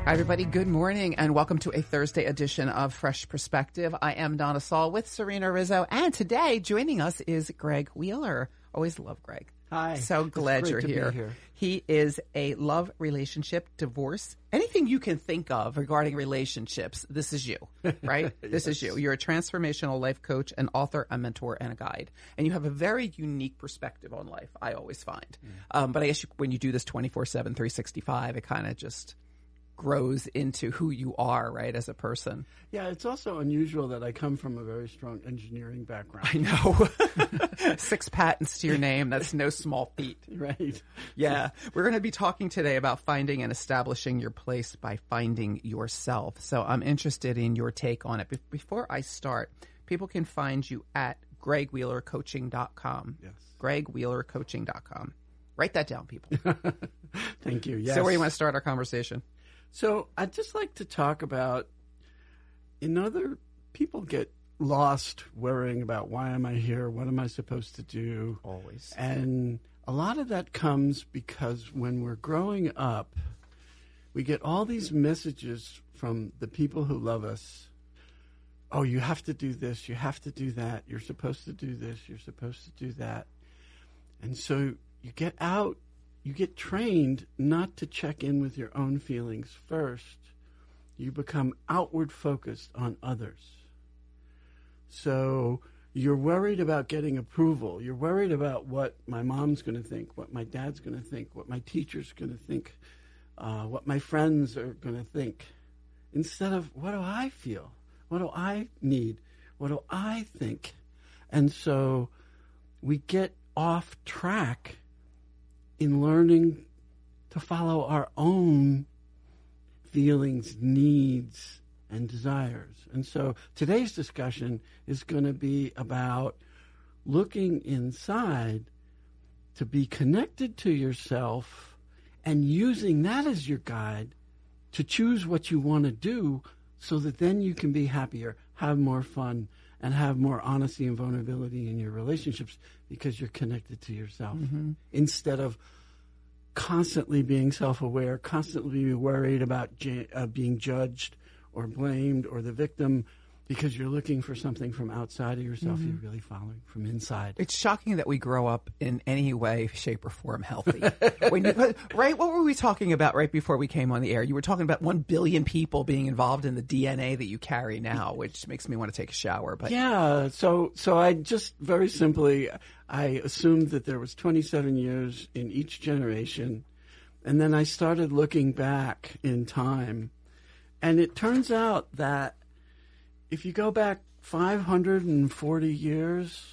Hi, everybody. Good morning and welcome to a Thursday edition of Fresh Perspective. I am Donna Saul with Serena Rizzo, and today joining us is Greg Wheeler. Always love Greg. Hi. So glad you're here. He is a love, relationship, divorce, anything you can think of regarding relationships. This is you, right? Yes. This is you. You're a transformational life coach, an author, a mentor, and a guide. And you have a very unique perspective on life, I always find. But I guess when you do this 24/7, 365, it kind of just grows into who you are, right, as a person. Yeah, it's also unusual that I come from a very strong engineering background. I know. 6 patents to your name. That's no small feat. Right. Yeah. We're going to be talking today about finding and establishing your place by finding yourself. So I'm interested in your take on it. Before I start, people can find you at gregwheelercoaching.com. Yes. gregwheelercoaching.com. Write that down, people. Thank you. Yes. So where do you want to start our conversation? So I'd just like to talk about, people get lost worrying about why am I here? What am I supposed to do? Always. And a lot of that comes because when we're growing up, we get all these messages from the people who love us. Oh, you have to do this. You have to do that. You're supposed to do this. You're supposed to do that. And so you get out. You get trained not to check in with your own feelings first. You become outward focused on others. So you're worried about getting approval. You're worried about what my mom's going to think, what my dad's going to think, what my teacher's going to think, what my friends are going to think. Instead of, what do I feel? What do I need? What do I think? And so we get off track in learning to follow our own feelings, needs, and desires. And so today's discussion is going to be about looking inside to be connected to yourself and using that as your guide to choose what you want to do so that then you can be happier, have more fun, and have more honesty and vulnerability in your relationships because you're connected to yourself. Mm-hmm. Instead of constantly being self-aware, constantly being worried about being judged or blamed or the victim because you're looking for something from outside of yourself. Mm-hmm. You're really following from inside. It's shocking that we grow up in any way, shape, or form healthy. Right? What were we talking about right before we came on the air? You were talking about 1 billion people being involved in the DNA that you carry now, which makes me want to take a shower. But yeah, so I just very simply, I assumed that there was 27 years in each generation, and then I started looking back in time, and it turns out that if you go back 540 years,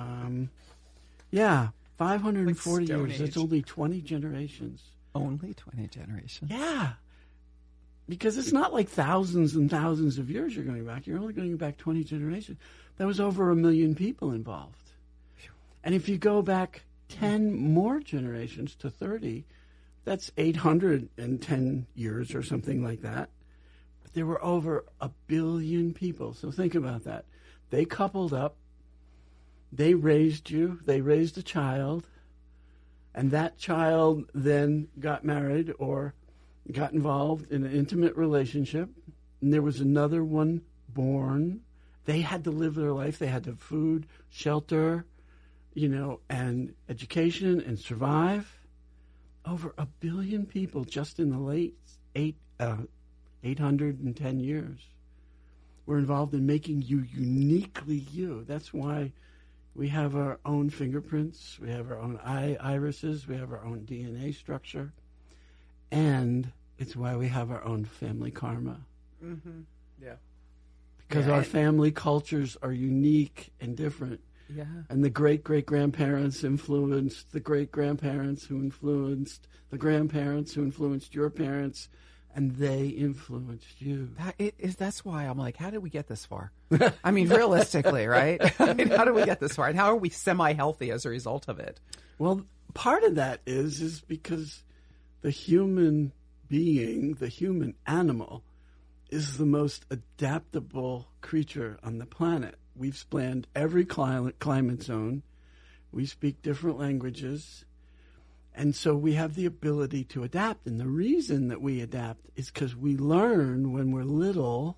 540 years, that's only 20 generations. Only 20 generations? Yeah. Because it's not like thousands and thousands of years you're going back. You're only going back 20 generations. There was over 1 million people involved. And if you go back 10 more generations to 30, that's 810 years or something like that. There were over 1 billion people. So think about that. They coupled up. They raised you. They raised a child. And that child then got married or got involved in an intimate relationship. And there was another one born. They had to live their life. They had to have food, shelter, and education and survive. Over 1 billion people just in the late 810 years were involved in making you uniquely you. That's why we have our own fingerprints, we have our own irises, we have our own DNA structure, and it's why we have our own family karma. Mm-hmm. Yeah. Because our family cultures are unique and different. Yeah. And the great-great-grandparents influenced the great-grandparents who influenced the grandparents who influenced your parents, and they influenced you. That's why I'm like, how did we get this far? I mean, realistically, right? I mean, how did we get this far? And how are we semi-healthy as a result of it? Well, part of that is because the human being, the human animal, is the most adaptable creature on the planet. We've spanned every climate zone. We speak different languages. And so we have the ability to adapt. And the reason that we adapt is because we learn when we're little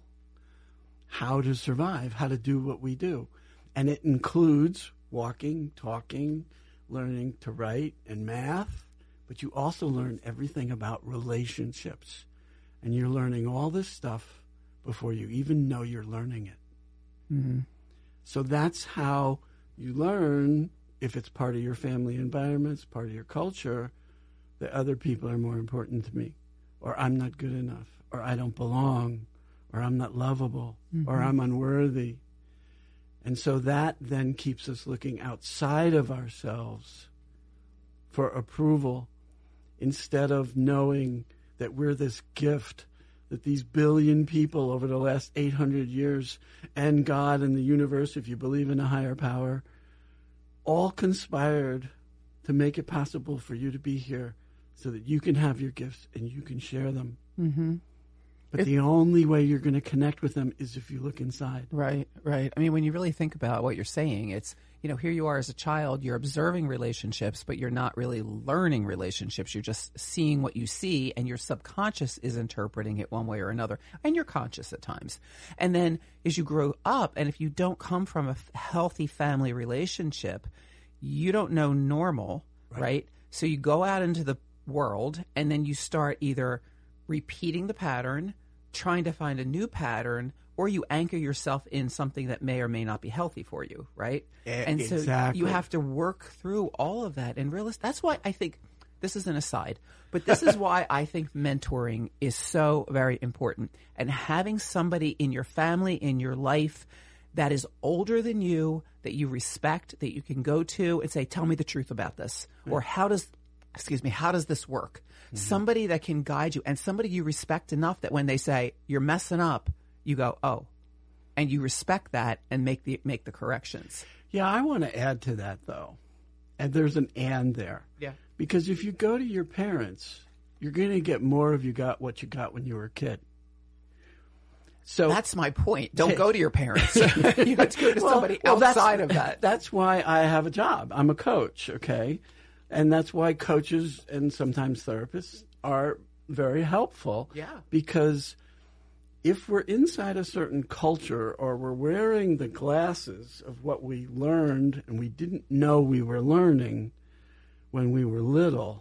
how to survive, how to do what we do. And it includes walking, talking, learning to write and math. But you also learn everything about relationships. And you're learning all this stuff before you even know you're learning it. Mm-hmm. So that's how you learn, if it's part of your family environment, it's part of your culture, that other people are more important to me, or I'm not good enough, or I don't belong, or I'm not lovable, or I'm unworthy. And so that then keeps us looking outside of ourselves for approval, instead of knowing that we're this gift, that these billion people over the last 800 years, and God and the universe, if you believe in a higher power, all conspired to make it possible for you to be here so that you can have your gifts and you can share them. Mm-hmm. But the only way you're going to connect with them is if you look inside. Right, right. I mean, when you really think about what you're saying, it's, here you are as a child, you're observing relationships, but you're not really learning relationships. You're just seeing what you see, and your subconscious is interpreting it one way or another, and you're conscious at times. And then as you grow up, and if you don't come from a healthy family relationship, you don't know normal, right? So you go out into the world, and then you start either repeating the pattern, trying to find a new pattern, or you anchor yourself in something that may or may not be healthy for you, right? And so you have to work through all of that and realize that's why I think, this is an aside, but this is why I think mentoring is so very important. And having somebody in your family, in your life, that is older than you, that you respect, that you can go to and say, tell me the truth about this. Or how does this work? Mm-hmm. Somebody that can guide you, and somebody you respect enough that when they say you're messing up, you go, oh, and you respect that and make the corrections. Yeah, I want to add to that, though. And there's an and there. Yeah. Because if you go to your parents, you're going to get more of what you got when you were a kid. So that's my point. Don't go to your parents. You have to go to somebody outside of that. That's why I have a job. I'm a coach, okay? And that's why coaches and sometimes therapists are very helpful. Yeah. Because if we're inside a certain culture, or we're wearing the glasses of what we learned and we didn't know we were learning when we were little,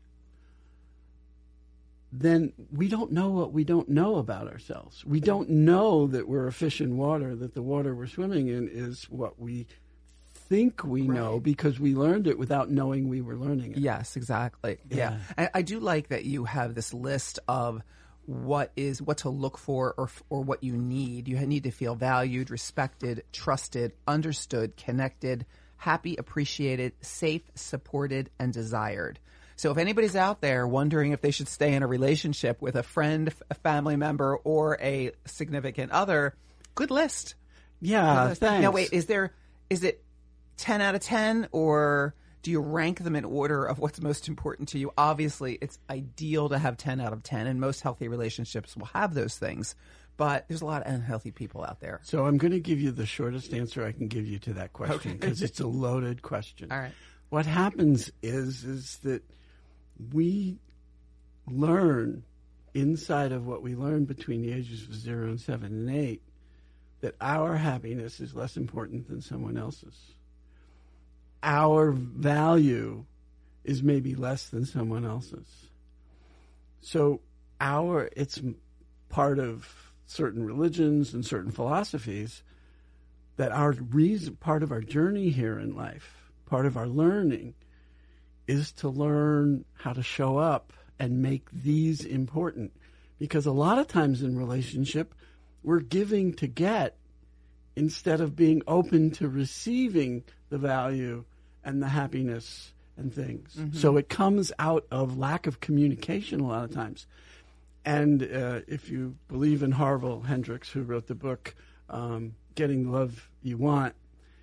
then we don't know what we don't know about ourselves. We don't know that we're a fish in water, that the water we're swimming in is what we think we know because we learned it without knowing we were learning it. Yes, exactly. Yeah. I do like that you have this list of what to look for or what you need. You need to feel valued, respected, trusted, understood, connected, happy, appreciated, safe, supported, and desired. So if anybody's out there wondering if they should stay in a relationship with a friend, a family member, or a significant other, good list. Yeah, thanks. Now wait, is it 10 out of 10, or do you rank them in order of what's most important to you? Obviously, it's ideal to have 10 out of 10, and most healthy relationships will have those things. But there's a lot of unhealthy people out there. So I'm going to give you the shortest answer I can give you to that question, because it's a loaded question. All right. What happens is that we learn inside of what we learn between the ages of 0 and 7 and 8 that our happiness is less important than someone else's. Our value is maybe less than someone else's. So it's part of certain religions and certain philosophies that part of our journey here in life, part of our learning, is to learn how to show up and make these important. Because a lot of times in relationship, we're giving to get instead of being open to receiving the value and the happiness and things. Mm-hmm. So it comes out of lack of communication a lot of times. And if you believe in Harville Hendrix, who wrote the book, Getting the Love You Want,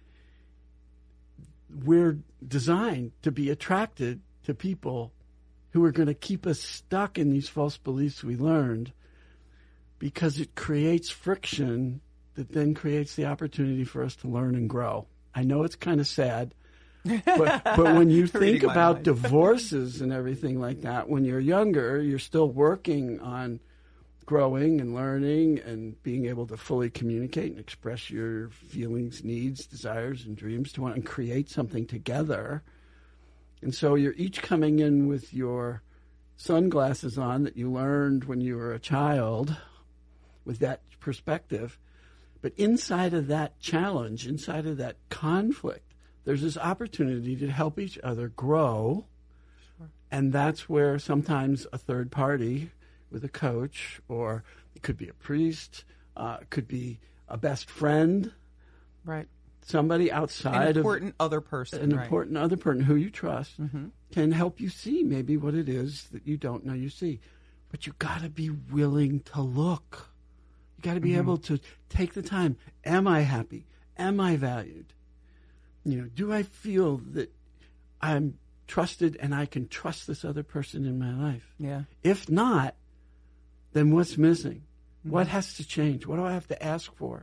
we're designed to be attracted to people who are going to keep us stuck in these false beliefs we learned, because it creates friction that then creates the opportunity for us to learn and grow. I know it's kind of sad, But when you think Reading my about mind. divorces and everything like that, when you're younger, you're still working on growing and learning and being able to fully communicate and express your feelings, needs, desires, and dreams to one and create something together. And so you're each coming in with your sunglasses on that you learned when you were a child with that perspective. But inside of that challenge, inside of that conflict, there's this opportunity to help each other grow. Sure. And that's where sometimes a third party with a coach, or it could be a priest, it could be a best friend, right? Somebody outside an important other person, an right. important other person who you trust can help you see maybe what it is that you don't know you see. But you got to be willing to look. You got to be able to take the time. Am I happy? Am I valued? Do I feel that I'm trusted and I can trust this other person in my life? Yeah. If not, then what's missing? What has to change? What do I have to ask for?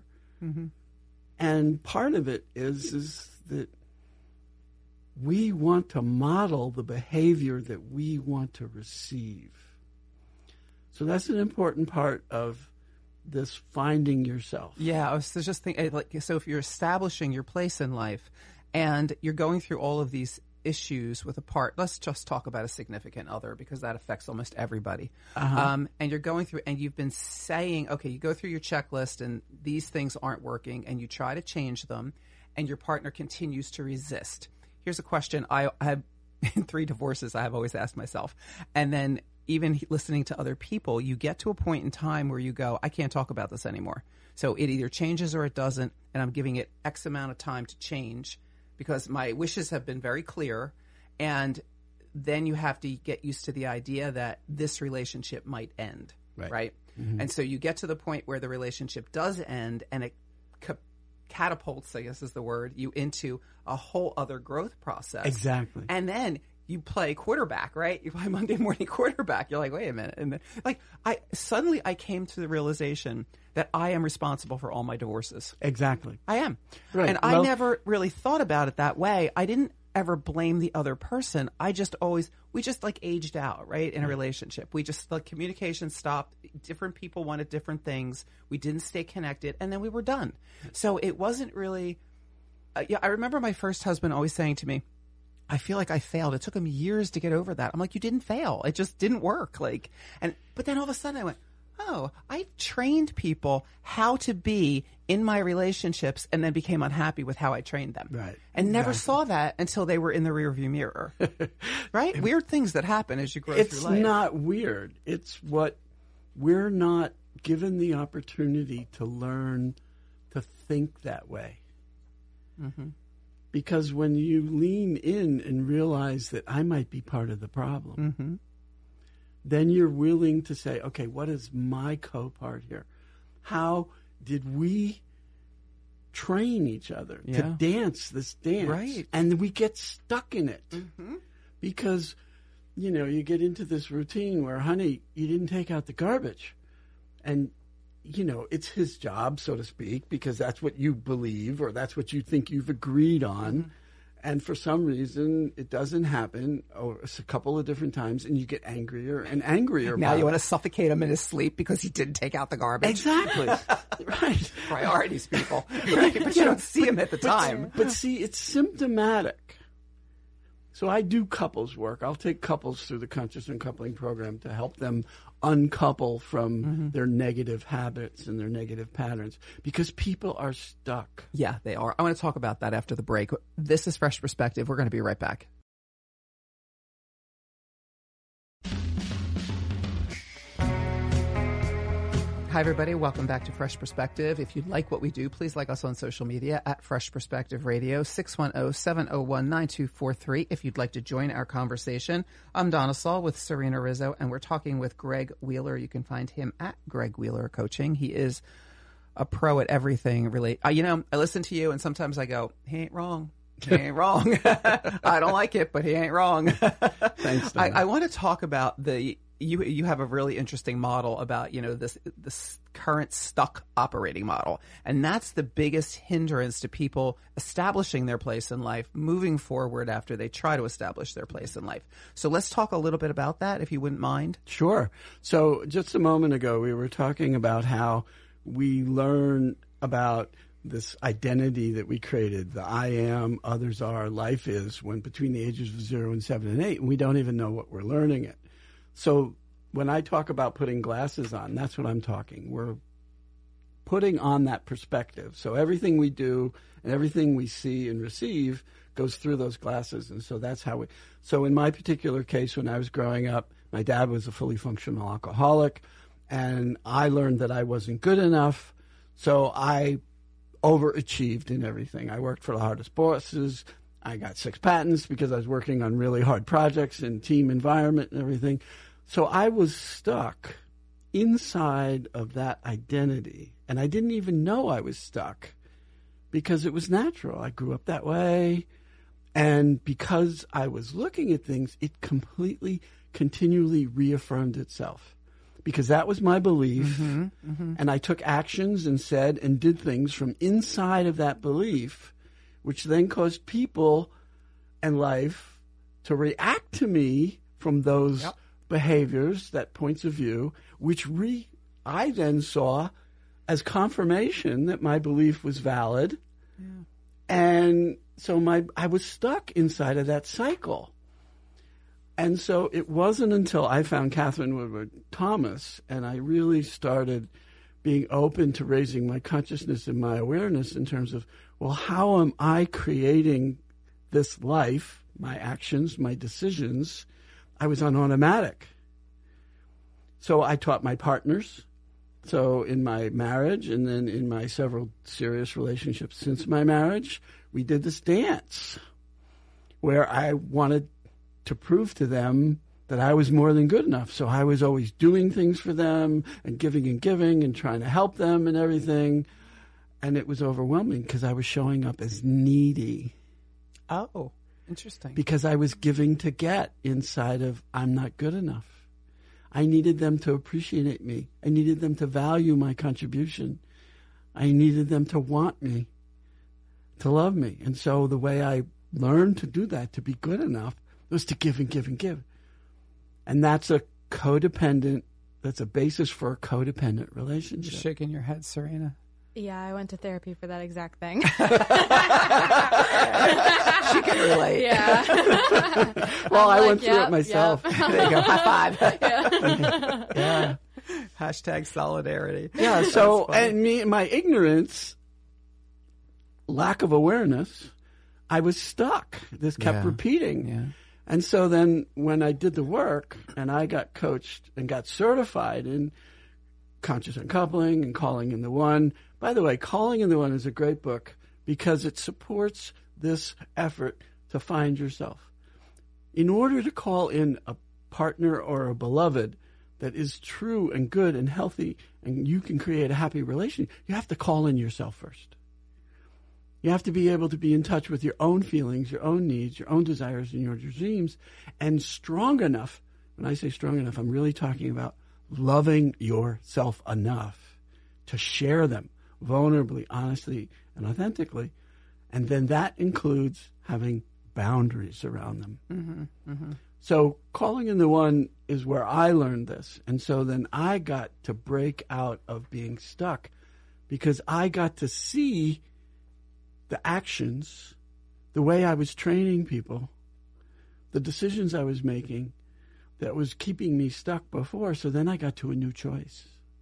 And part of it is that we want to model the behavior that we want to receive. So that's an important part of this finding yourself. Yeah, I was just thinking, so if you're establishing your place in life and you're going through all of these issues with let's just talk about a significant other because that affects almost everybody. And you're going through and you've been saying, okay, you go through your checklist and these things aren't working and you try to change them and your partner continues to resist. Here's a question I have in 3 divorces I have always asked myself. And then even listening to other people, you get to a point in time where you go, I can't talk about this anymore. So it either changes or it doesn't, and I'm giving it X amount of time to change because my wishes have been very clear. And then you have to get used to the idea that this relationship might end, right? And so you get to the point where the relationship does end and it catapults, I guess is the word, you into a whole other growth process. Exactly. And then you play quarterback, right? You play Monday morning quarterback. You're like, wait a minute. And then, I came to the realization that I am responsible for all my divorces. Exactly. I am. Right. And I never really thought about it that way. I didn't ever blame the other person. We just aged out, right? In a relationship. The communication stopped. Different people wanted different things. We didn't stay connected. And then we were done. So it wasn't really, I remember my first husband always saying to me, I feel like I failed. It took him years to get over that. I'm like, you didn't fail. It just didn't work. But then all of a sudden I went, oh, I trained people how to be in my relationships and then became unhappy with how I trained them. Right. And never saw that until they were in the rearview mirror. Right? Weird things that happen as you grow through life. It's not weird. It's what we're not given the opportunity to learn to think that way. Because when you lean in and realize that I might be part of the problem, then you're willing to say, okay, what is my co-part here? How did we train each other to dance this dance? Right. And we get stuck in it because, you get into this routine where, honey, you didn't take out the garbage. And it's his job, so to speak, because that's what you believe or that's what you think you've agreed on. And for some reason, it doesn't happen a couple of different times, and you get angrier and angrier. Now you want to suffocate him in his sleep because he didn't take out the garbage. Exactly. Right. Priorities, people. Right? But you don't see him at the time. But see, it's symptomatic. So I do couples work. I'll take couples through the Conscious Uncoupling program to help them uncouple from their negative habits and their negative patterns because people are stuck. Yeah, they are. I want to talk about that after the break. This is Fresh Perspective. We're going to be right back. Hi, everybody. Welcome back to Fresh Perspective. If you like what we do, please like us on social media at Fresh Perspective Radio, 610-701-9243. If you'd like to join our conversation, I'm Donna Saul with Serena Rizzo, and we're talking with Greg Wheeler. You can find him at Greg Wheeler Coaching. He is a pro at everything. Really, I listen to you, and sometimes I go, he ain't wrong. He ain't wrong. I don't like it, but he ain't wrong. Thanks, Donna. I want to talk about the you have a really interesting model about, this current stuck operating model. And that's the biggest hindrance to people establishing their place in life, moving forward after they try to establish their place in life. So let's talk a little bit about that, if you wouldn't mind. Sure. So just a moment ago, we were talking about how we learn about this identity that we created, the I am, others are, life is, when between the ages of 0 and 7 and 8, and we don't even know what we're learning it. So when I talk about putting glasses on, that's what I'm talking. We're putting on that perspective. So everything we do and everything we see and receive goes through those glasses. And so that's how so in my particular case, when I was growing up, my dad was a fully functional alcoholic, and I learned that I wasn't good enough. So I overachieved in everything. I worked for the hardest bosses. I got 6 patents because I was working on really hard projects and team environment and everything. So I was stuck inside of that identity, and I didn't even know I was stuck because it was natural. I grew up that way, and because I was looking at things, it completely, continually reaffirmed itself because that was my belief, and I took actions and said and did things from inside of that belief, which then caused people and life to react to me from those behaviors, that points of view, which I then saw as confirmation that my belief was valid. Yeah. And so I was stuck inside of that cycle. And so it wasn't until I found Catherine Woodward Thomas and I really started being open to raising my consciousness and my awareness in terms of, well, how am I creating this life, my actions, my decisions? I was on automatic. So I taught my partners. So in my marriage and then in my several serious relationships since my marriage, we did this dance where I wanted to prove to them that I was more than good enough. So I was always doing things for them and giving and trying to help them and everything. And it was overwhelming because I was showing up as needy. Oh, interesting. Because I was giving to get inside of I'm not good enough. I needed them to appreciate me. I needed them to value my contribution. I needed them to want me, to love me. And so the way I learned to do that, to be good enough, was to give and give and give. And that's a basis for a codependent relationship. You're shaking your head, Serena. Yeah, I went to therapy for that exact thing. She can relate. Yeah. Well, I went through it myself. There you go. High five. Yeah. Hashtag solidarity. Yeah. So, and my ignorance, lack of awareness, I was stuck. This kept repeating. Yeah. And so then when I did the work and I got coached and got certified in conscious uncoupling and Calling in the One. By the way, Calling in the One is a great book because it supports this effort to find yourself. In order to call in a partner or a beloved that is true and good and healthy and you can create a happy relation, you have to call in yourself first. You have to be able to be in touch with your own feelings, your own needs, your own desires, and your dreams, and strong enough. When I say strong enough, I'm really talking about loving yourself enough to share them vulnerably, honestly, and authentically. And then that includes having boundaries around them. Mm-hmm, mm-hmm. So Calling in the One is where I learned this. And so then I got to break out of being stuck because I got to see the actions, the way I was training people, the decisions I was making that was keeping me stuck before. So then I got to a new choice.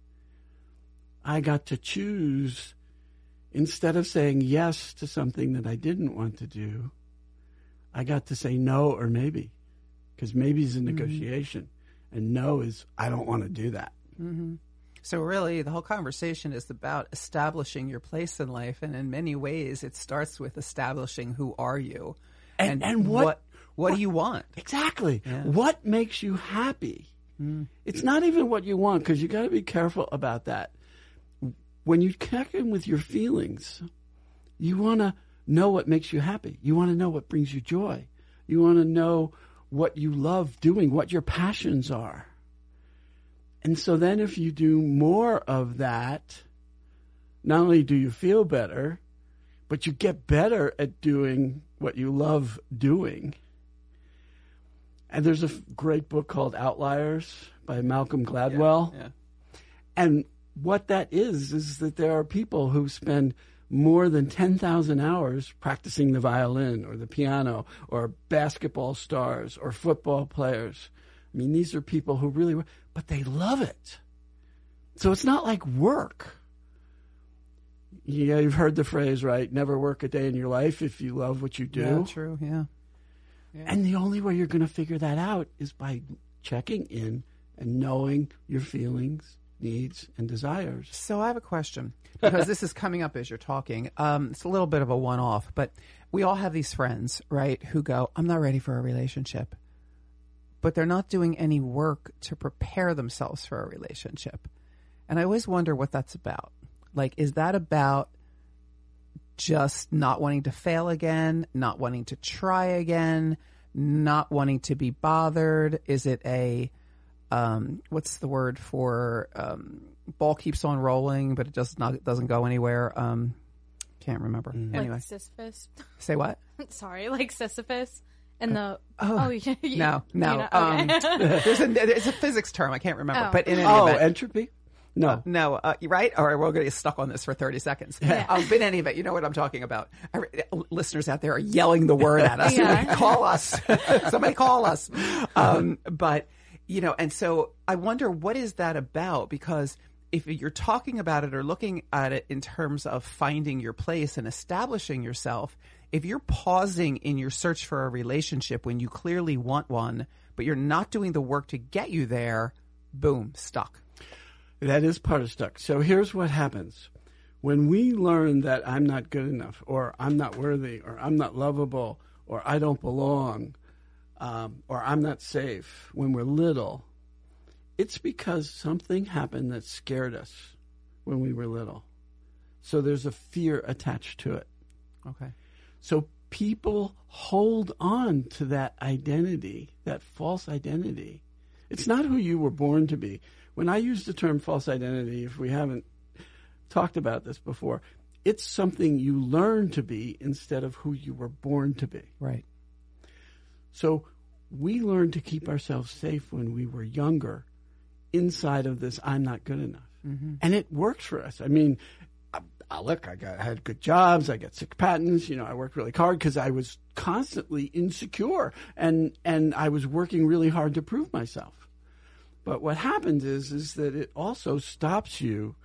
I got to choose, instead of saying yes to something that I didn't want to do, I got to say no or maybe, because maybe is a negotiation, and no is I don't want to do that. Mm-hmm. So really, the whole conversation is about establishing your place in life, and in many ways, it starts with establishing who are you, and what do you want? Exactly. Yeah. What makes you happy? Mm. It's not even what you want, because you got to be careful about that. When you connect in with your feelings, you want to know what makes you happy. You want to know what brings you joy. You want to know what you love doing, what your passions are. And so then if you do more of that, not only do you feel better, but you get better at doing what you love doing. And there's a great book called Outliers by Malcolm Gladwell. Yeah. And what that is that there are people who spend more than 10,000 hours practicing the violin or the piano, or basketball stars or football players. I mean, these are people who really, but they love it. So it's not like work. Yeah, you've heard the phrase, right? Never work a day in your life if you love what you do. Yeah, true, yeah. And the only way you're going to figure that out is by checking in and knowing your feelings, needs, and desires. So I have a question, because this is coming up as you're talking. It's a little bit of a one-off, but we all have these friends, right, who go, I'm not ready for a relationship. But they're not doing any work to prepare themselves for a relationship. And I always wonder what that's about. Like, is that about just not wanting to fail again, not wanting to try again, not wanting to be bothered? Is it a, what's the word for, ball keeps on rolling, but it doesn't go anywhere? Can't remember. Anyway. Like Sisyphus. Say what? Sorry, like Sisyphus. And the No. You know, okay. There's a physics term I can't remember, Oh. but in any event, Entropy? No. no, right? Or we'll get stuck on this for 30 seconds. Yeah. But in any event, you know what I'm talking about. Listeners out there are yelling the word at us. Yeah. Call us. Somebody call us. But, you know, and so I wonder, what is that about? Because if you're talking about it or looking at it in terms of finding your place and establishing yourself, if you're pausing in your search for a relationship when you clearly want one, but you're not doing the work to get you there, boom, stuck. That is part of stuck. So here's what happens. When we learn that I'm not good enough, or I'm not worthy, or I'm not lovable, or I don't belong, or I'm not safe, when we're little, it's because something happened that scared us when we were little. So there's a fear attached to it. Okay. So people hold on to that identity, that false identity. It's not who you were born to be. When I use the term false identity, if we haven't talked about this before, it's something you learn to be instead of who you were born to be. Right. So we learned to keep ourselves safe when we were younger inside of this I'm not good enough. Mm-hmm. And it worked for us. I mean, I had good jobs. I got 6 patents. You know, I worked really hard because I was constantly insecure, and I was working really hard to prove myself. But what happens is that it also stops you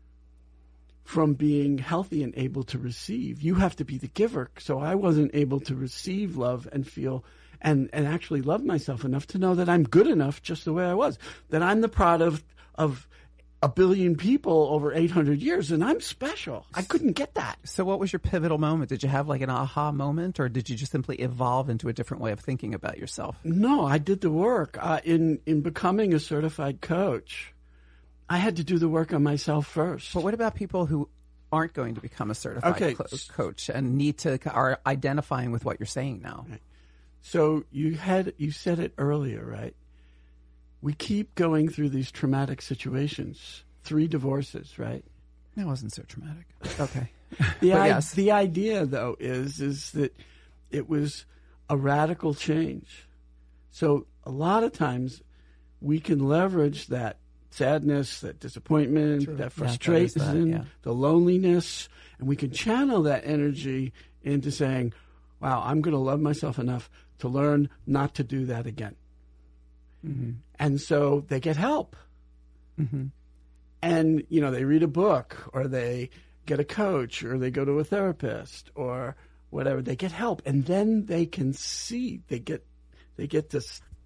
from being healthy and able to receive. You have to be the giver. So I wasn't able to receive love and feel and actually love myself enough to know that I'm good enough just the way I was, that I'm the product of a billion people over 800 years, and I'm special. I couldn't get that. So what was your pivotal moment? Did you have like an aha moment, or did you just simply evolve into a different way of thinking about yourself? No, I did the work. In becoming a certified coach, I had to do the work on myself first. But what about people who aren't going to become a certified coach and are identifying with what you're saying now? Right. So you said it earlier, right? We keep going through these traumatic situations. 3 divorces, right? That wasn't so traumatic. Okay. The idea, though, is that it was a radical change. So a lot of times we can leverage that sadness, that disappointment, True. that frustration, the loneliness, and we can channel that energy into saying, wow, I'm going to love myself enough to learn not to do that again. Mm-hmm. And so they get help. Mm-hmm. And, you know, they read a book, or they get a coach, or they go to a therapist, or whatever. They get help. And then they can see, they get to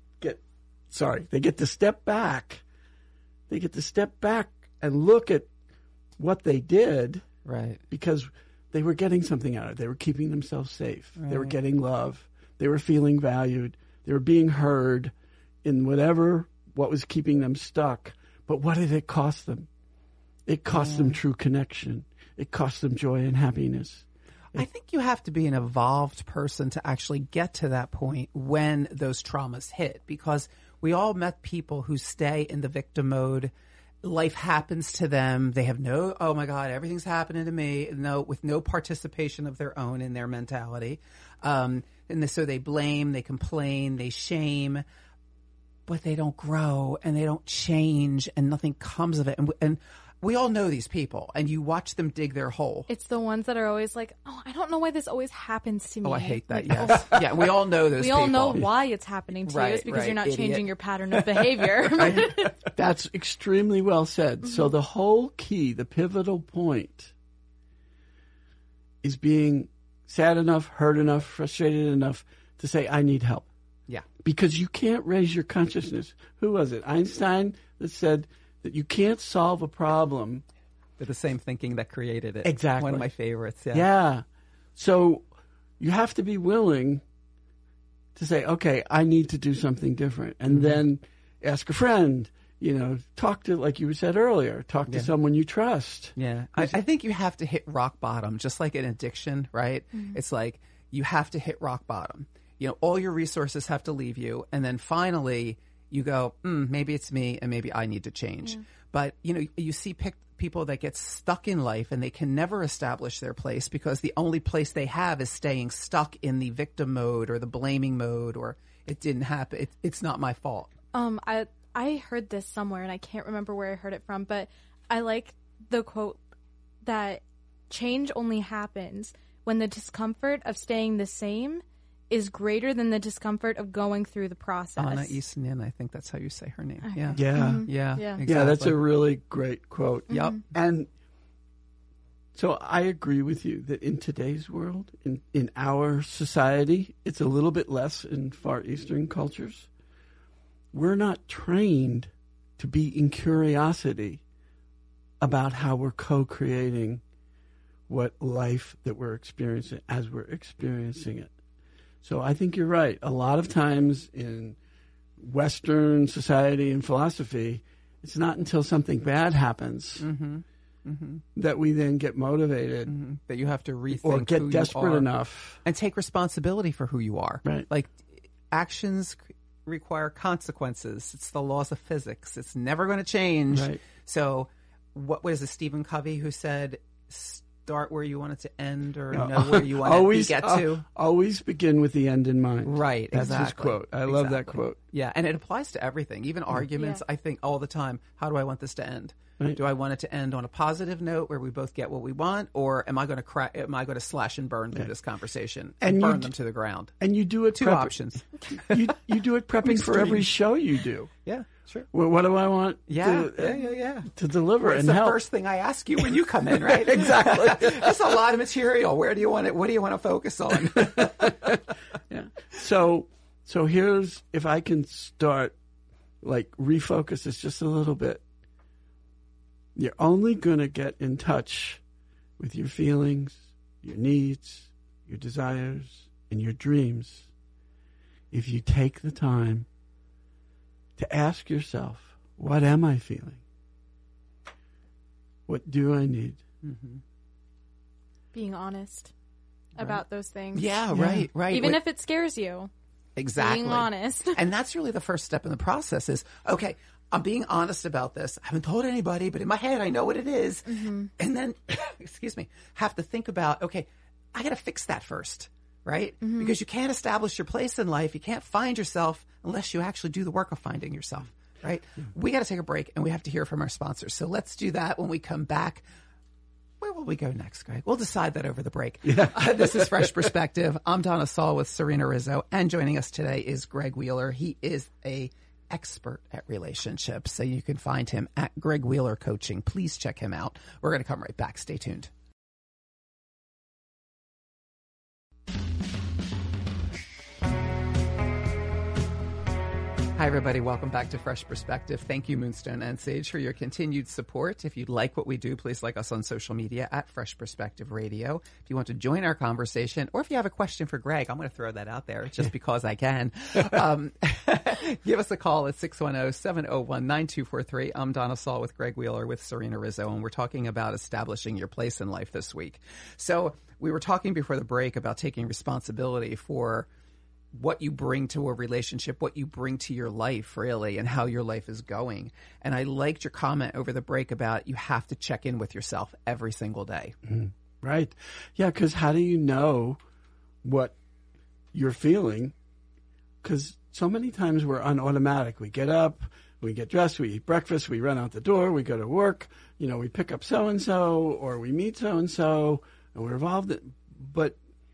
step back. They get to step back and look at what they did. Right. Because they were getting something out of it. They were keeping themselves safe. Right. They were getting love. They were feeling valued. They were being heard in what was keeping them stuck. But what did it cost them? It cost them true connection. It cost them joy and happiness. I think you have to be an evolved person to actually get to that point when those traumas hit, because we all met people who stay in the victim mode. Life happens to them. They have no, oh my God, everything's happening to me. No, with no participation of their own in their mentality. So they blame, they complain, they shame, but they don't grow and they don't change and nothing comes of it. And we all know these people, and you watch them dig their hole. It's the ones that are always like, oh, I don't know why this always happens to me. Oh, I hate that, yes. Yeah, we all know those people. We all know why it's happening to you. It's because you're not changing your pattern of behavior. That's extremely well said. So the whole key, the pivotal point, is being sad enough, hurt enough, frustrated enough to say, I need help. Yeah. Because you can't raise your consciousness. Who was it? Einstein that said that you can't solve a problem. They're the same thinking that created it. Exactly. One of my favorites. Yeah. Yeah. So you have to be willing to say, okay, I need to do something different. And then ask a friend, talk to, like you said earlier, talk to someone you trust. Yeah. I think you have to hit rock bottom, just like an addiction, right? Mm-hmm. It's like you have to hit rock bottom. All your resources have to leave you. And then finally you go, maybe it's me and maybe I need to change. Yeah. But, you see people that get stuck in life and they can never establish their place because the only place they have is staying stuck in the victim mode or the blaming mode, or it didn't happen. It's not my fault. I heard this somewhere and I can't remember where I heard it from, but I like the quote that change only happens when the discomfort of staying the same is greater than the discomfort of going through the process. Anna Eastnin, I think that's how you say her name. Okay. Yeah. Yeah. Mm-hmm. Yeah. Exactly. Yeah, that's a really great quote. Mm-hmm. Yep. And so I agree with you that in today's world, in our society, it's a little bit less in Far Eastern cultures. We're not trained to be in curiosity about how we're co-creating what life that we're experiencing as we're experiencing it. So I think you're right. A lot of times in Western society and philosophy, it's not until something bad happens that we then get motivated. That you have to rethink or get who desperate you are enough. and take responsibility for who you are. Right. Like actions require consequences. It's the laws of physics. It's never going to change. Right. So what was it, Stephen Covey who said, start where you want it to end or know where you want it to get to? Always begin with the end in mind. Right, That's exactly. his quote. I love that quote. Yeah, and it applies to everything, even arguments. I think all the time, how do I want this to end? Right. Do I want it to end on a positive note where we both get what we want, or am I going to slash and burn through this conversation and burn them to the ground? And you do it Two options. you do it prepping for every show you do. Yeah, sure. Well, what do I want to deliver? Well, it's and the help? first thing I ask you when you come in, right? Exactly. It's a lot of material. Where do you want it? What do you want to focus on? Yeah. So here's, if I can start, refocus this just a little bit. You're only going to get in touch with your feelings, your needs, your desires, and your dreams if you take the time to ask yourself, what am I feeling? What do I need? Mm-hmm. Being honest about those things. Yeah, right. Even if it scares you. Exactly. Being honest. And that's really the first step in the process is, okay, I'm being honest about this. I haven't told anybody, but in my head, I know what it is. Mm-hmm. And then, have to think about, okay, I got to fix that first, right? Mm-hmm. Because you can't establish your place in life. You can't find yourself unless you actually do the work of finding yourself, right? Mm-hmm. We got to take a break and we have to hear from our sponsors. So let's do that when we come back. Where will we go next, Greg? We'll decide that over the break. Yeah. This is Fresh Perspective. I'm Donna Saul with Serena Rizzo, and joining us today is Greg Wheeler. He is a expert at relationships, so you can find him at Greg Wheeler Coaching. Please check him out. We're going to come right back. Stay tuned. Hi, everybody. Welcome back to Fresh Perspective. Thank you, Moonstone and Sage, for your continued support. If you like what we do, please like us on social media at Fresh Perspective Radio. If you want to join our conversation, or if you have a question for Greg, I'm going to throw that out there just because I can. Give us a call at 610-701-9243. I'm Donna Saul with Greg Wheeler with Serena Rizzo, and we're talking about establishing your place in life this week. So we were talking before the break about taking responsibility for what you bring to a relationship, what you bring to your life, really, and how your life is going. And I liked your comment over the break about you have to check in with yourself every single day. Right. Yeah, because how do you know what you're feeling? Because so many times we're on automatic. We get up, we get dressed, we eat breakfast, we run out the door, we go to work, we pick up so-and-so, or we meet so-and-so, and we're involved. But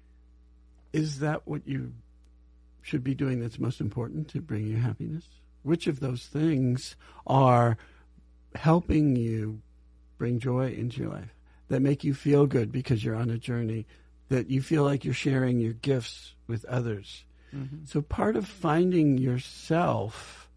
is that what you should be doing that's most important to bring you happiness? Which of those things are helping you bring joy into your life, that make you feel good because you're on a journey, that you feel like you're sharing your gifts with others? So part of finding yourself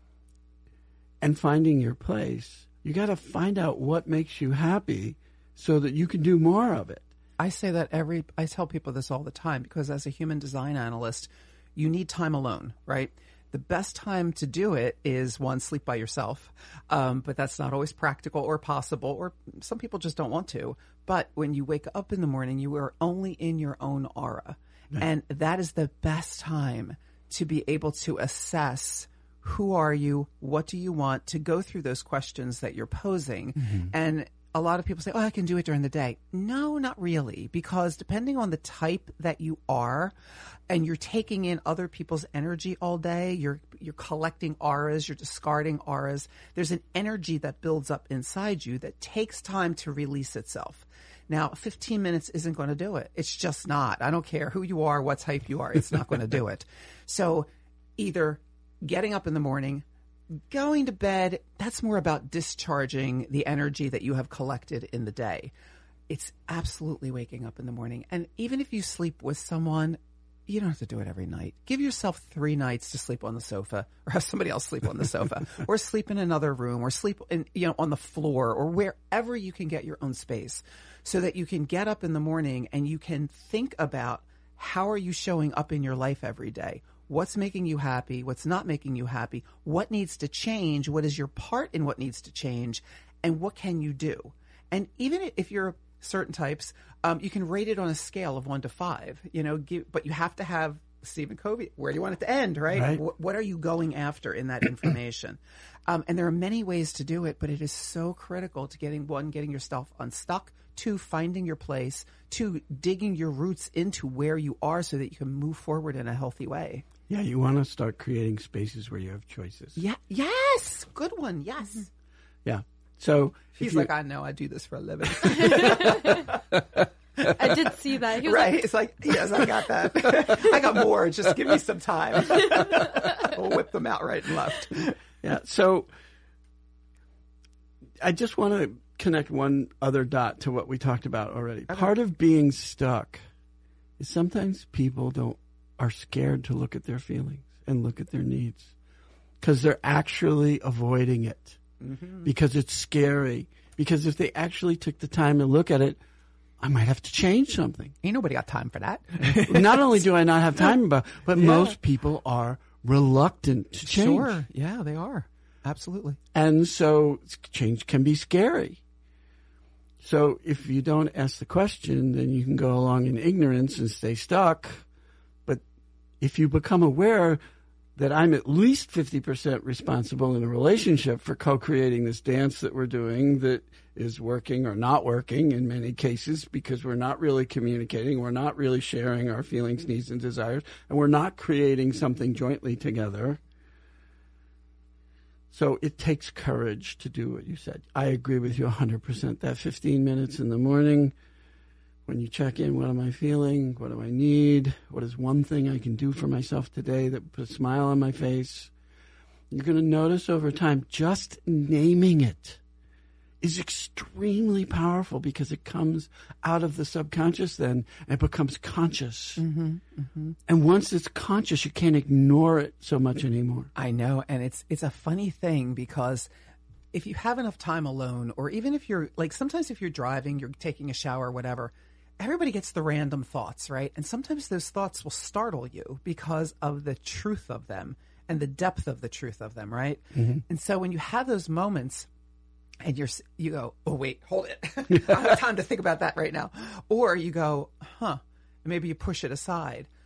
and finding your place, you got to find out what makes you happy so that you can do more of it. I say that I tell people this all the time, because as a human design analyst, you need time alone, right? The best time to do it is, one, sleep by yourself. But that's not always practical or possible, or some people just don't want to. But when you wake up in the morning, you are only in your own aura. Right. And that is the best time to be able to assess who are you, what do you want, to go through those questions that you're posing. And a lot of people say, I can do it during the day. No, not really, because depending on the type that you are, and you're taking in other people's energy all day, you're collecting auras, you're discarding auras. There's an energy that builds up inside you that takes time to release itself. Now, 15 minutes isn't going to do it. It's just not. I don't care who you are, what type you are. It's not going to do it. So either getting up in the morning, going to bed, that's more about discharging the energy that you have collected in the day. It's absolutely waking up in the morning. And even if you sleep with someone, you don't have to do it every night. Give yourself 3 nights to sleep on the sofa, or have somebody else sleep on the sofa, or sleep in another room, or sleep in, on the floor, or wherever you can get your own space, so that you can get up in the morning and you can think about, how are you showing up in your life every day? What's making you happy? What's not making you happy? What needs to change? What is your part in what needs to change? And what can you do? And even if you're certain types, you can rate it on a scale of 1 to 5, but you have to have Stephen Covey. Where do you want it to end, right? What are you going after in that information? And there are many ways to do it, but it is so critical to getting yourself unstuck, 2, finding your place, 2, digging your roots into where you are so that you can move forward in a healthy way. Yeah, you want to start creating spaces where you have choices. Yeah. Yes. Good one. Yes. Yeah. So he's like, I know, I do this for a living. I did see that. He was right. It's like, yes, I got that. I got more. Just give me some time. We'll whip them out right and left. Yeah. So I just want to connect one other dot to what we talked about already. Okay. Part of being stuck is sometimes people are scared to look at their feelings and look at their needs because they're actually avoiding it because it's scary. Because if they actually took the time to look at it, I might have to change something. Ain't nobody got time for that. Not only do I not have time, but most people are reluctant to change. Sure. Yeah, they are. Absolutely. And so change can be scary. So if you don't ask the question, then you can go along in ignorance and stay stuck. But if you become aware that I'm at least 50% responsible in a relationship for co-creating this dance that we're doing that is working or not working in many cases because we're not really communicating, we're not really sharing our feelings, needs, and desires, and we're not creating something jointly together. So it takes courage to do what you said. I agree with you 100%. That 15 minutes in the morning, when you check in, what am I feeling? What do I need? What is one thing I can do for myself today that puts a smile on my face? You're going to notice over time, just naming it is extremely powerful because it comes out of the subconscious then and it becomes conscious. And once it's conscious, you can't ignore it so much anymore. I know. And it's a funny thing because if you have enough time alone, or even if you're like, sometimes if you're driving, you're taking a shower, whatever, everybody gets the random thoughts, right? And sometimes those thoughts will startle you because of the truth of them and the depth of the truth of them, right? And so when you have those moments, and you go, oh, wait, hold it. I don't have time to think about that right now. Or you go, maybe you push it aside.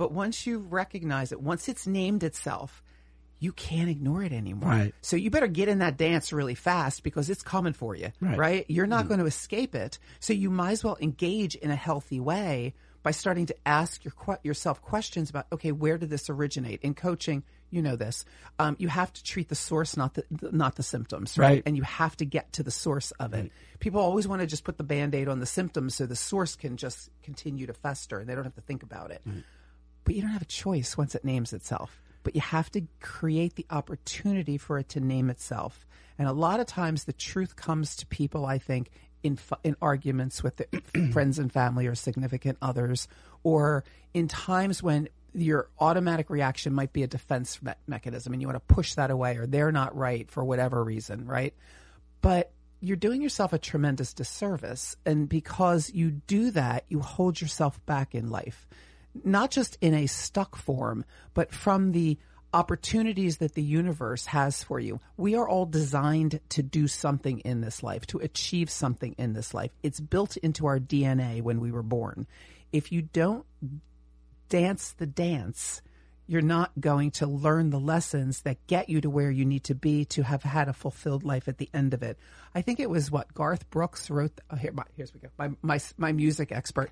But once you recognize it, once it's named itself, you can't ignore it anymore. Right. So you better get in that dance really fast because it's coming for you, right? You're not going to escape it. So you might as well engage in a healthy way by starting to ask yourself questions about, okay, where did this originate? In coaching, you know this. You have to treat the source, not the symptoms, right? And you have to get to the source of it. People always want to just put the Band-Aid on the symptoms so the source can just continue to fester and they don't have to think about it. But you don't have a choice once it names itself. But you have to create the opportunity for it to name itself. And a lot of times the truth comes to people, I think, in arguments with their friends and family or significant others, or in times when your automatic reaction might be a defense mechanism and you want to push that away, or they're not right for whatever reason, right? But you're doing yourself a tremendous disservice. And because you do that, you hold yourself back in life. Not just in a stuck form, but from the opportunities that the universe has for you. We are all designed to do something in this life, to achieve something in this life. It's built into our DNA when we were born. If you don't dance the dance, you're not going to learn the lessons that get you to where you need to be to have had a fulfilled life at the end of it. I think it was Garth Brooks wrote. Here's we go. My music expert.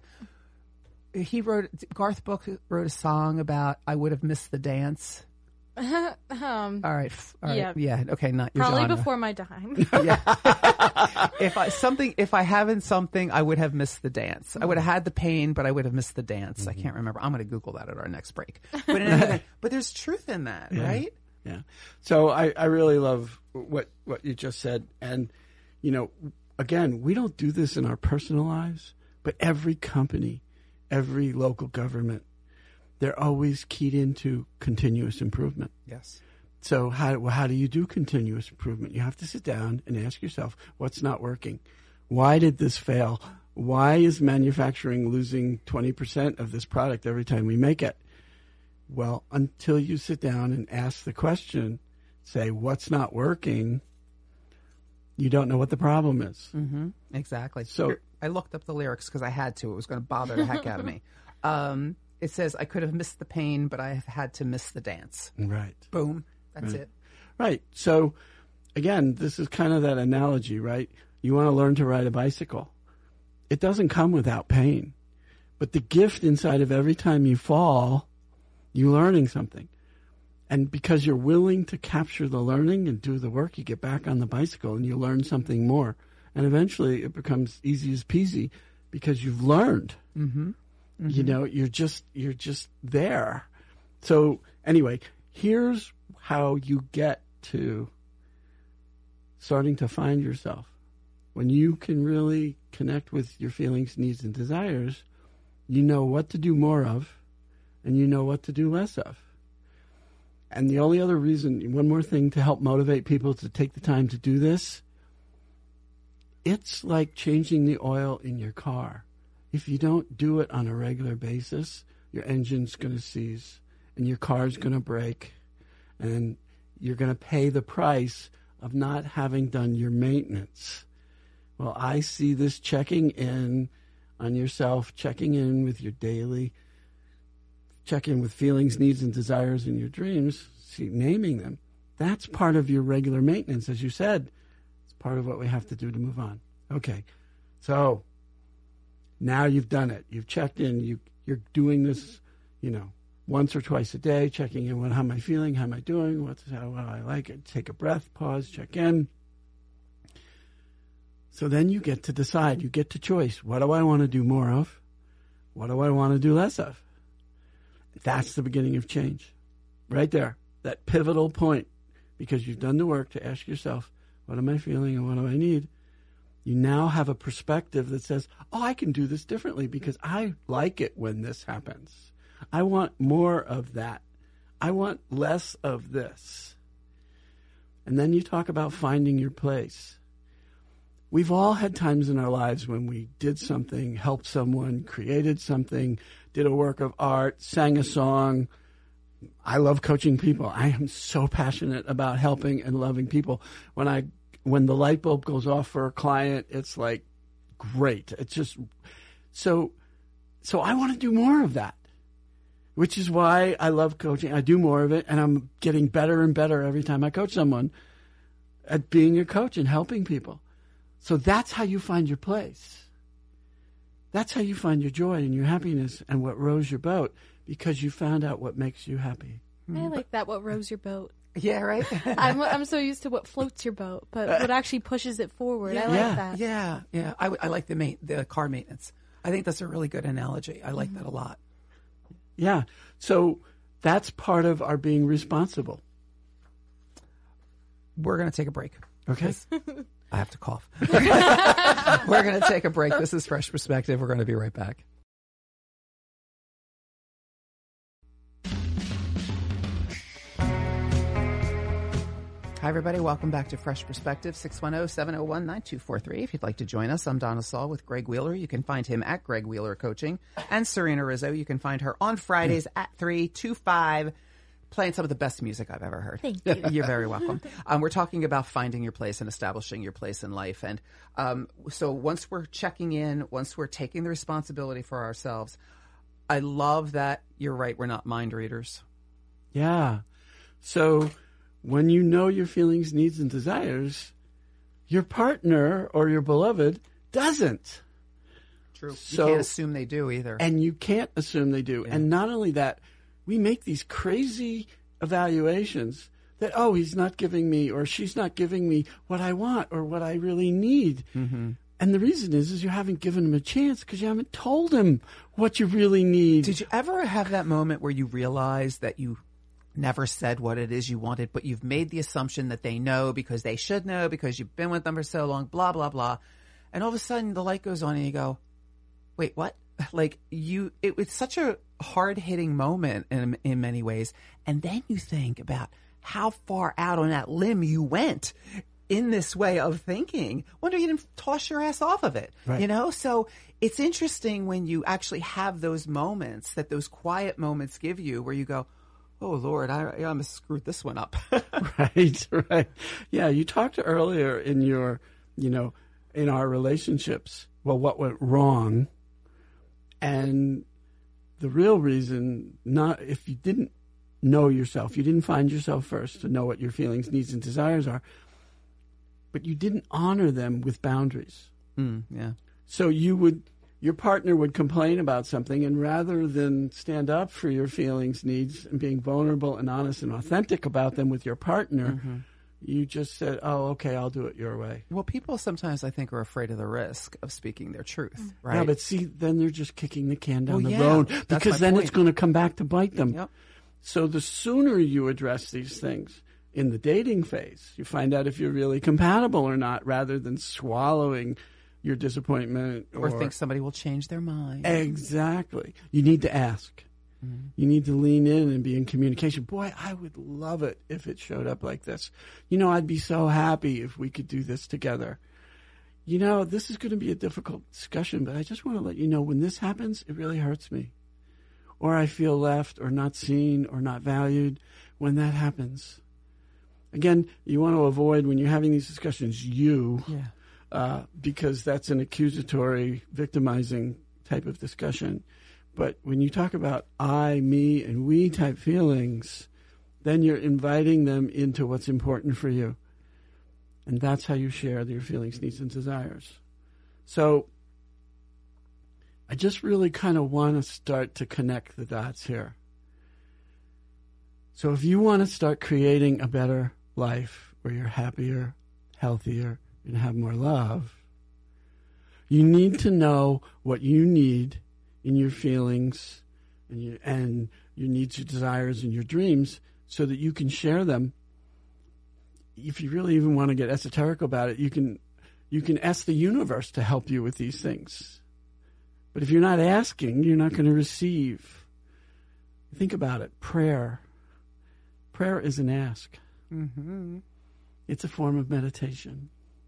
Garth Brooks wrote a song about I would have missed the dance. All right. Yeah. Okay. Not your probably genre. Before my time. Yeah. If I haven't something, I would have missed the dance. I would have had the pain, but I would have missed the dance. I can't remember. I'm going to Google that at our next break. But in any event, but there's truth in that, right? Yeah. So I really love what you just said. And, again, we don't do this in our personal lives, but every company, every local government, they're always keyed into continuous improvement. Yes. So how do you do continuous improvement? You have to sit down and ask yourself, what's not working? Why did this fail? Why is manufacturing losing 20% of this product every time we make it? Well, until you sit down and ask the question, say, what's not working, you don't know what the problem is. Mm-hmm. Exactly. So I looked up the lyrics because I had to. It was going to bother the heck out of me. It says, I could have missed the pain, but I have had to miss the dance. Right. Boom. That's it. Right. So, again, this is kind of that analogy, right? You want to learn to ride a bicycle. It doesn't come without pain. But the gift inside of every time you fall, you're learning something. And because you're willing to capture the learning and do the work, you get back on the bicycle and you learn something more. And eventually it becomes easy as peasy because you've learned. Mm-hmm. Mm-hmm. You're just there. So anyway, here's how you get to starting to find yourself. When you can really connect with your feelings, needs, and desires, you know what to do more of and you know what to do less of. And the only other reason, one more thing to help motivate people to take the time to do this, it's like changing the oil in your car. If you don't do it on a regular basis, your engine's going to seize and your car's going to break and you're going to pay the price of not having done your maintenance. Well, I see this checking in on yourself, checking in with your daily, check in with feelings, needs, and desires in your dreams, naming them. That's part of your regular maintenance, as you said. It's part of what we have to do to move on. Okay, so now you've done it. You've checked in. You're doing this, once or twice a day, checking in. How am I feeling? How am I doing? How I like it? Take a breath, pause, check in. So then you get to decide. You get to choice. What do I want to do more of? What do I want to do less of? That's the beginning of change. Right there. That pivotal point. Because you've done the work to ask yourself, what am I feeling and what do I need? You now have a perspective that says, I can do this differently because I like it when this happens. I want more of that. I want less of this. And then you talk about finding your place. We've all had times in our lives when we did something, helped someone, created something, did a work of art, sang a song. I love coaching people. I am so passionate about helping and loving people. When the light bulb goes off for a client, it's like great. It's just so I want to do more of that. which is why I love coaching. I do more of it, and I'm getting better and better every time I coach someone at being a coach and helping people. So that's how you find your place. That's how you find your joy and your happiness and what rows your boat, because you found out what makes you happy. I like that, what rows your boat. Yeah, right? I'm so used to what floats your boat, but what actually pushes it forward. I like that. Yeah. I like the car maintenance. I think that's a really good analogy. I like that a lot. Yeah. So that's part of our being responsible. We're going to take a break. Okay. I have to cough. We're going to take a break. This is Fresh Perspective. We're going to be right back. Hi, everybody. Welcome back to Fresh Perspective, 610-701-9243. If you'd like to join us, I'm Donna Saul with Greg Wheeler. You can find him at Greg Wheeler Coaching. And Serena Rizzo, you can find her on Fridays at 3 to 5, playing some of the best music I've ever heard. Thank you. You're very welcome. We're talking about finding your place and establishing your place in life. And so once we're checking in, once we're taking the responsibility for ourselves, I love that you're right, we're not mind readers. Yeah. So when you know your feelings, needs, and desires, your partner or your beloved doesn't. True. So, you can't assume they do either. And you can't assume they do. Yeah. And not only that, we make these crazy evaluations that, oh, he's not giving me or she's not giving me what I want or what I really need. Mm-hmm. And the reason is you haven't given him a chance because you haven't told him what you really need. Did you ever have that moment where you realize that you never said what it is you wanted, but you've made the assumption that they know because they should know because you've been with them for so long, blah, blah, blah. And all of a sudden the light goes on and you go, wait, what? Like it was such a hard hitting moment in many ways. And then you think about how far out on that limb you went in this way of thinking. Wonder you didn't toss your ass off of it, right. So it's interesting when you actually have those moments, that those quiet moments give you where you go, oh, Lord, I almost screwed this one up. Right. Yeah, you talked earlier in your, in our relationships, well, what went wrong. And the real reason, not if you didn't know yourself, you didn't find yourself first to know what your feelings, needs, and desires are, but you didn't honor them with boundaries. Yeah. So your partner would complain about something, and rather than stand up for your feelings, needs, and being vulnerable and honest and authentic about them with your partner, you just said, oh, okay, I'll do it your way. Well, people sometimes, I think, are afraid of the risk of speaking their truth, right? Yeah, but see, then they're just kicking the can down the road, because then it's going to come back to bite them. Yep. So the sooner you address these things in the dating phase, you find out if you're really compatible or not, rather than swallowing your disappointment or think somebody will change their mind. Exactly. You need to ask. Mm-hmm. You need to lean in and be in communication. Boy, I would love it if it showed up like this. I'd be so happy if we could do this together. This is going to be a difficult discussion, but I just want to let you know when this happens, it really hurts me. Or I feel left or not seen or not valued when that happens. Again, you want to avoid when you're having these discussions, because that's an accusatory, victimizing type of discussion. But when you talk about I, me, and we type feelings, then you're inviting them into what's important for you. And that's how you share your feelings, needs, and desires. So I just really kind of want to start to connect the dots here. So if you want to start creating a better life where you're happier, healthier, and have more love, you need to know what you need in your feelings and your needs, your desires, and your dreams so that you can share them. If you really even want to get esoteric about it, you can ask the universe to help you with these things. But if you're not asking, you're not going to receive. Think about it. Prayer is an ask. Mm-hmm. It's a form of meditation.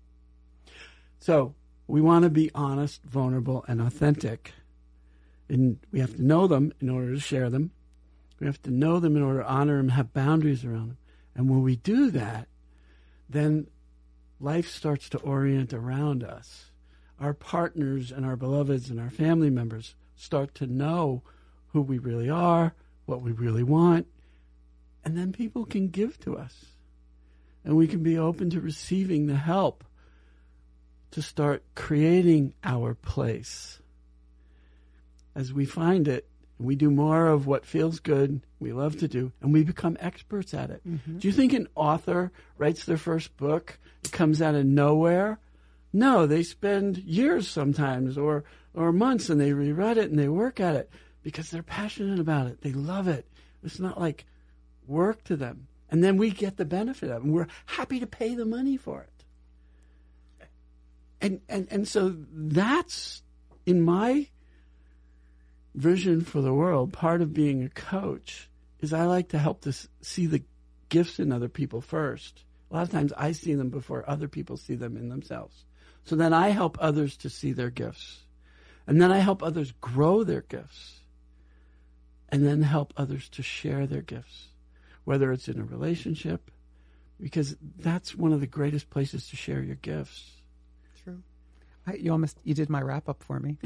So we want to be honest, vulnerable, and authentic. And we have to know them in order to share them. We have to know them in order to honor them, have boundaries around them. And when we do that, then life starts to orient around us. Our partners and our beloveds and our family members start to know who we really are, what we really want, and then people can give to us. And we can be open to receiving the help to start creating our place. As we find it, we do more of what feels good, we love to do, and we become experts at it. Mm-hmm. Do you think an author writes their first book, it comes out of nowhere? No, they spend years sometimes or months, and they rewrite it and they work at it because they're passionate about it. They love it. It's not like work to them. And then we get the benefit of it, and we're happy to pay the money for it. And so that's, in my vision for the world, part of being a coach is I like to help to see the gifts in other people first. A lot of times I see them before other people see them in themselves. So then I help others to see their gifts. And then I help others grow their gifts. And then help others to share their gifts, whether it's in a relationship, because that's one of the greatest places to share your gifts. True. You did my wrap up for me.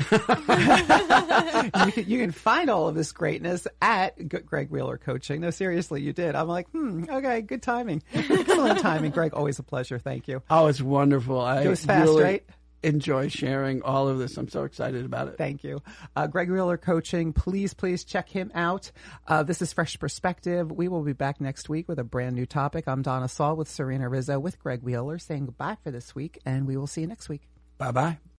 You can find all of this greatness at Greg Wheeler Coaching. No, seriously, you did. I'm like, okay, good timing. Excellent timing. Greg, always a pleasure. Thank you. Oh, it's wonderful. It goes fast, really right? Enjoy sharing all of this. I'm so excited about it. Thank you. Greg Wheeler Coaching, please check him out. This is Fresh Perspective. We will be back next week with a brand new topic. I'm Donna Saul with Serena Rizzo with Greg Wheeler saying goodbye for this week, and we will see you next week. Bye-bye.